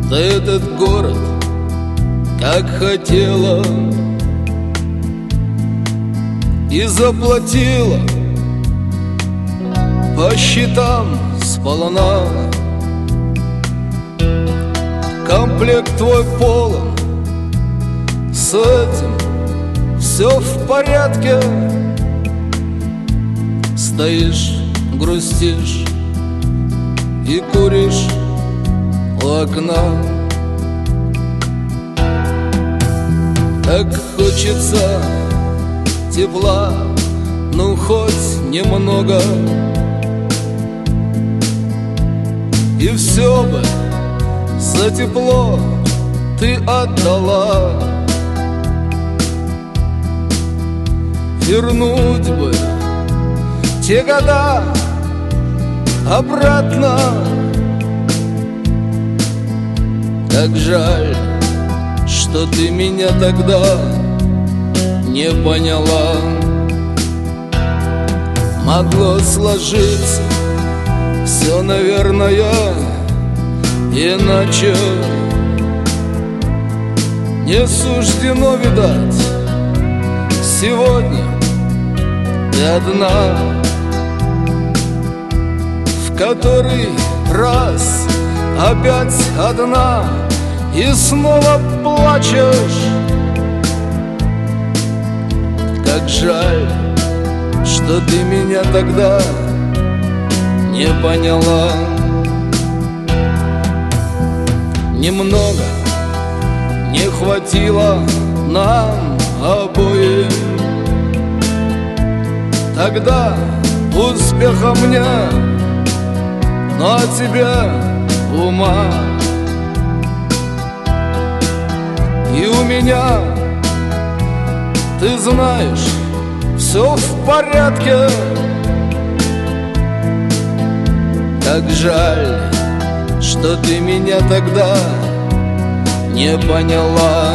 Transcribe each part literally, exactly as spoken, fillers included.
за этот город, как хотела, и заплатила по счетам сполна. Комплект твой полон, с этим все в порядке. Стоишь, грустишь и куришь у окна. Так хочется тепла, ну хоть немного, и все бы за тепло ты отдала. Вернуть бы те года обратно. Так жаль, что ты меня тогда не поняла. Могло сложиться все, наверное, иначе. Не суждено, видать, сегодня ты одна. В который раз опять одна, и снова плачешь. Как жаль, что ты меня тогда не поняла. Немного не хватило нам обоим тогда успеха мне, но от тебя ума. И у меня, ты знаешь, все в порядке. Как жаль, что ты меня тогда не поняла.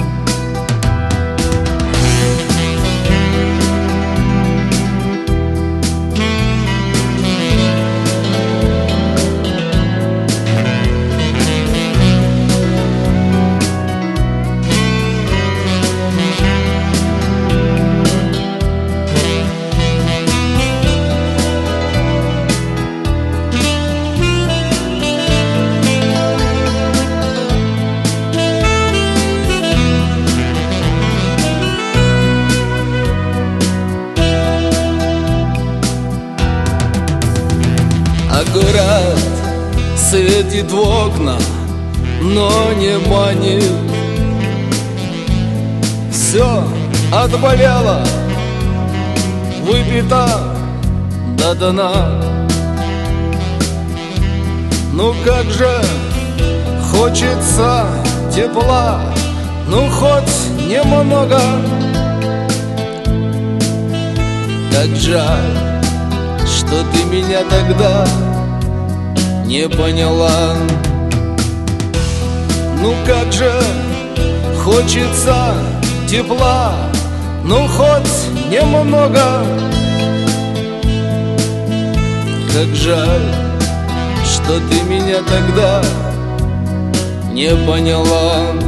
А город светит в окна, но не манит. Все отболело, выпито до дна. Ну как же хочется тепла, ну хоть немного. Как жаль, что ты меня тогда не поняла. Ну как же хочется тепла, ну хоть немного. Как жаль, что ты меня тогда не поняла.